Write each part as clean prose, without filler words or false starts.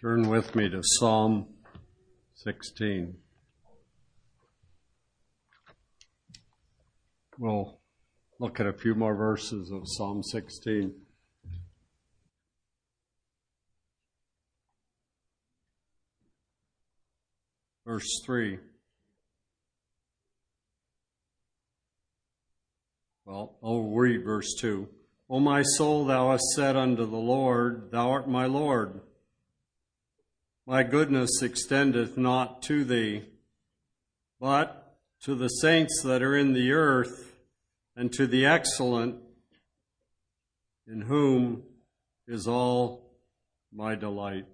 Turn with me to Psalm 16. We'll look at a few more verses of Psalm 16. Verse 3. Well, I'll read verse 2. O my soul, thou hast said unto the Lord, Thou art my Lord. My goodness extendeth not to thee, but to the saints that are in the earth, and to the excellent, in whom is all my delight.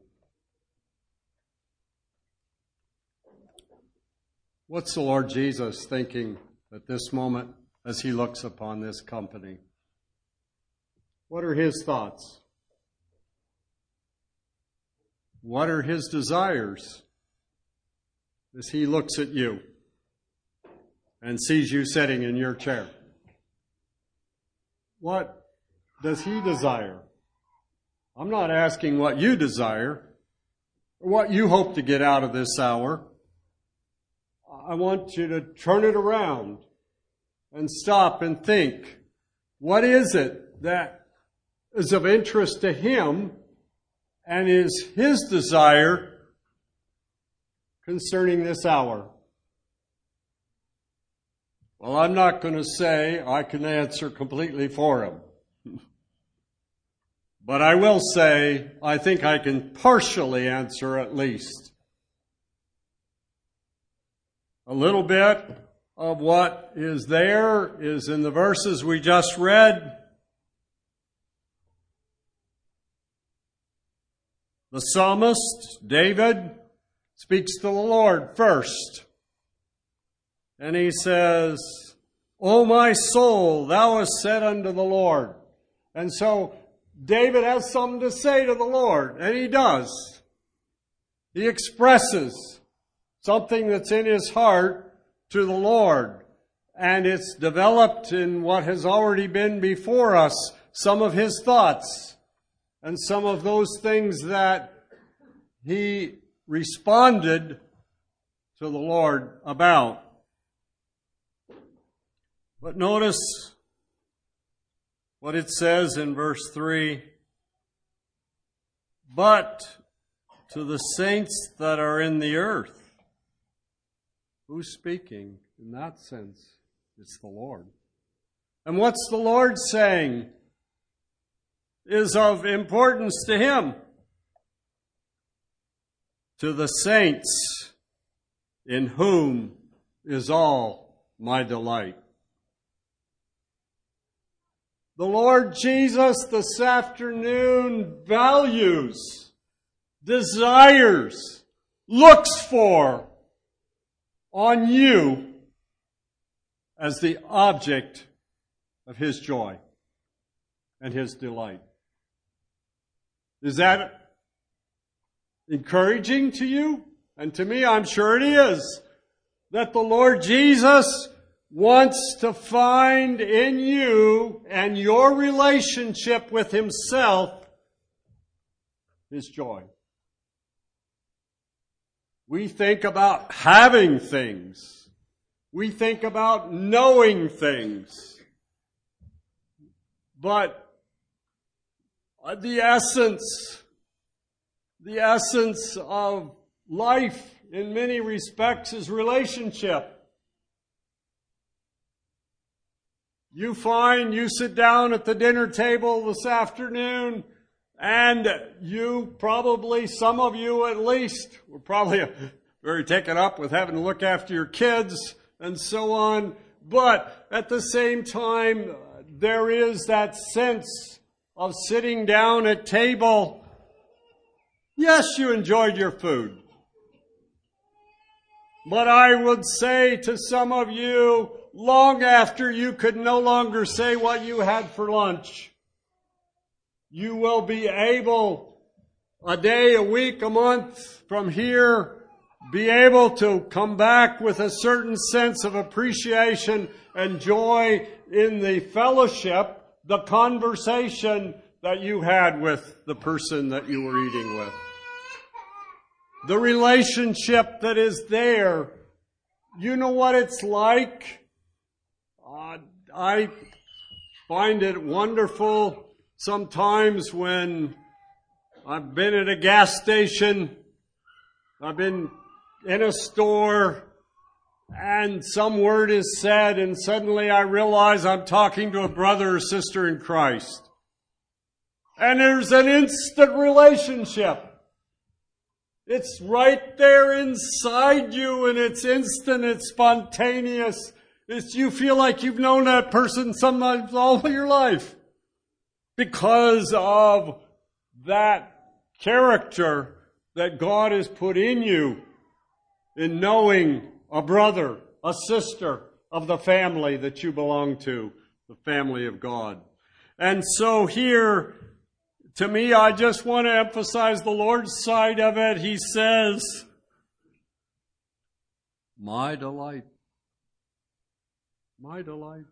What's the Lord Jesus thinking at this moment as he looks upon this company? What are his thoughts? What are his desires as he looks at you and sees you sitting in your chair? What does he desire? I'm not asking what you desire or what you hope to get out of this hour. I want you to turn it around and stop and think, what is it that is of interest to him and is his desire concerning this hour? Well, I'm not going to say I can answer completely for him. But I will say I think I can partially answer at least. A little bit of what is there is in the verses we just read. The psalmist, David, speaks to the Lord first. And he says, O my soul, thou hast said unto the Lord. And so David has something to say to the Lord, and he does. He expresses something that's in his heart to the Lord. And it's developed in what has already been before us, some of his thoughts. And some of those things that he responded to the Lord about. But notice what it says in verse 3. But to the saints that are in the earth. Who's speaking in that sense? It's the Lord. And what's the Lord saying is of importance to him? To the saints in whom is all my delight. The Lord Jesus this afternoon values, desires, looks for on you as the object of his joy and his delight. Is that encouraging to you? And to me, I'm sure it is. That the Lord Jesus wants to find in you and your relationship with himself his joy. We think about having things. We think about knowing things. But the essence of life in many respects is relationship. You find you sit down at the dinner table this afternoon and you probably, some of you at least, were probably very taken up with having to look after your kids and so on. But at the same time, there is that sense of sitting down at table. Yes, you enjoyed your food. But I would say to some of you, long after you could no longer say what you had for lunch, you will be able, a day, a week, a month from here, be able to come back with a certain sense of appreciation and joy in the fellowship, the conversation that you had with the person that you were eating with. the relationship that is there. You know what it's like? I find it wonderful sometimes when I've been at a gas station, I've been in a store, and some word is said, and suddenly I realize I'm talking to a brother or sister in Christ. And there's an instant relationship. It's right there inside you, and it's instant, it's spontaneous. You feel like you've known that person sometimes all your life because of that character that God has put in you in knowing a brother, a sister of the family that you belong to, the family of God. And so here, to me, I just want to emphasize the Lord's side of it. He says, my delight. My delight.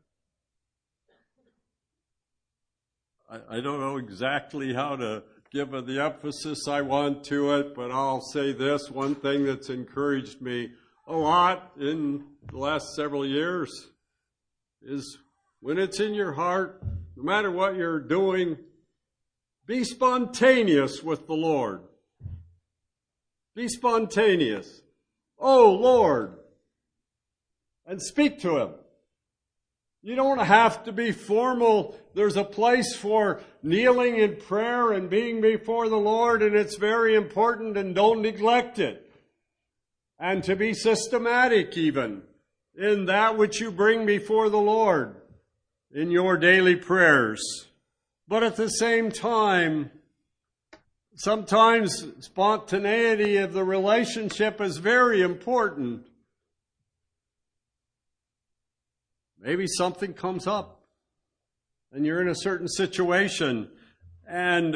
I don't know exactly how to give it the emphasis I want to it, but I'll say this. One thing that's encouraged me a lot in the last several years is when it's in your heart, no matter what you're doing, be spontaneous with the Lord. Be spontaneous. Oh, Lord. And speak to Him. You don't have to be formal. There's a place for kneeling in prayer and being before the Lord, and it's very important, and don't neglect it. And to be systematic even in that which you bring before the Lord in your daily prayers. But at the same time, sometimes spontaneity of the relationship is very important. Maybe something comes up and you're in a certain situation and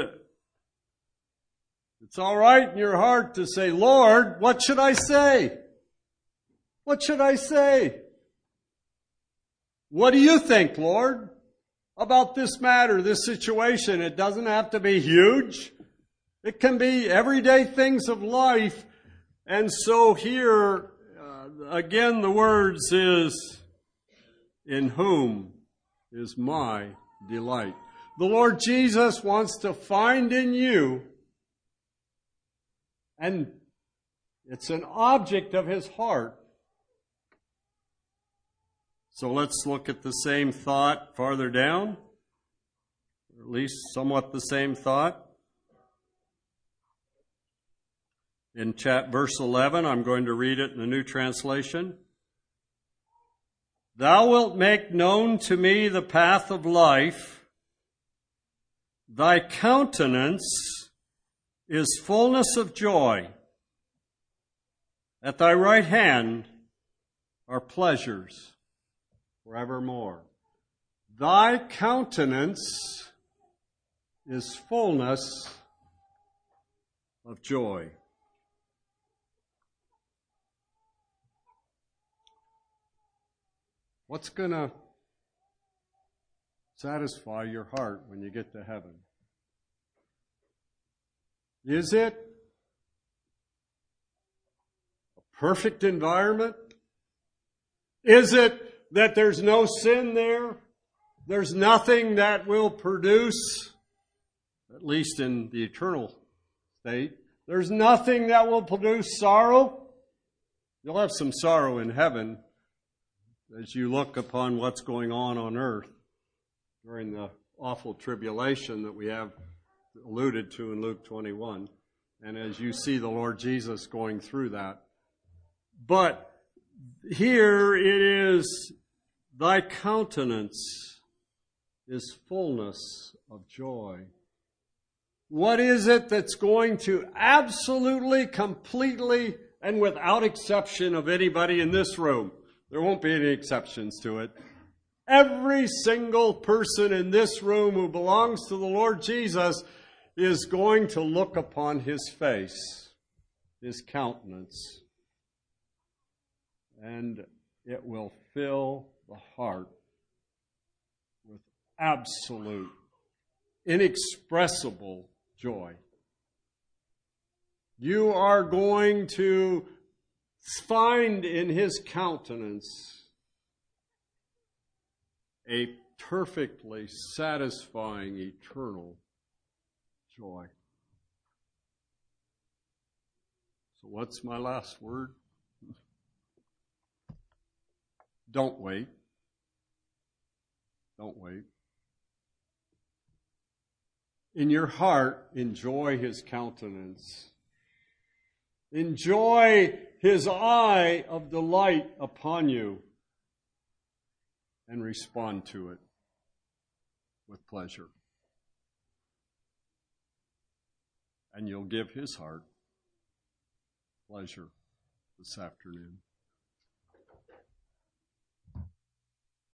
it's all right in your heart to say, Lord, what should I say? What should I say? What do you think, Lord, about this matter, this situation? It doesn't have to be huge. It can be everyday things of life. And so here, again, the words is, in whom is my delight. The Lord Jesus wants to find in you, and it's an object of His heart. So let's look at the same thought farther down, or at least somewhat the same thought. In verse 11, I'm going to read it in the New Translation. Thou wilt make known to me the path of life. Thy countenance is fullness of joy. At thy right hand are pleasures forevermore. Thy countenance is fullness of joy. What's going to satisfy your heart when you get to heaven? Is it a perfect environment? Is it that there's no sin there? There's nothing that will produce, at least in the eternal state, there's nothing that will produce sorrow? You'll have some sorrow in heaven as you look upon what's going on earth during the awful tribulation that we have alluded to in Luke 21, and as you see the Lord Jesus going through that. But here it is, thy countenance is fullness of joy. What is it that's going to absolutely, completely, and without exception of anybody in this room? There won't be any exceptions to it. Every single person in this room who belongs to the Lord Jesus is going to look upon His face, His countenance, and it will fill the heart with absolute, inexpressible joy. You are going to find in his countenance a perfectly satisfying eternal joy. So what's my last word? Don't wait. Don't wait. In your heart, enjoy his countenance. Enjoy his eye of delight upon you and respond to it with pleasure. And you'll give his heart pleasure this afternoon.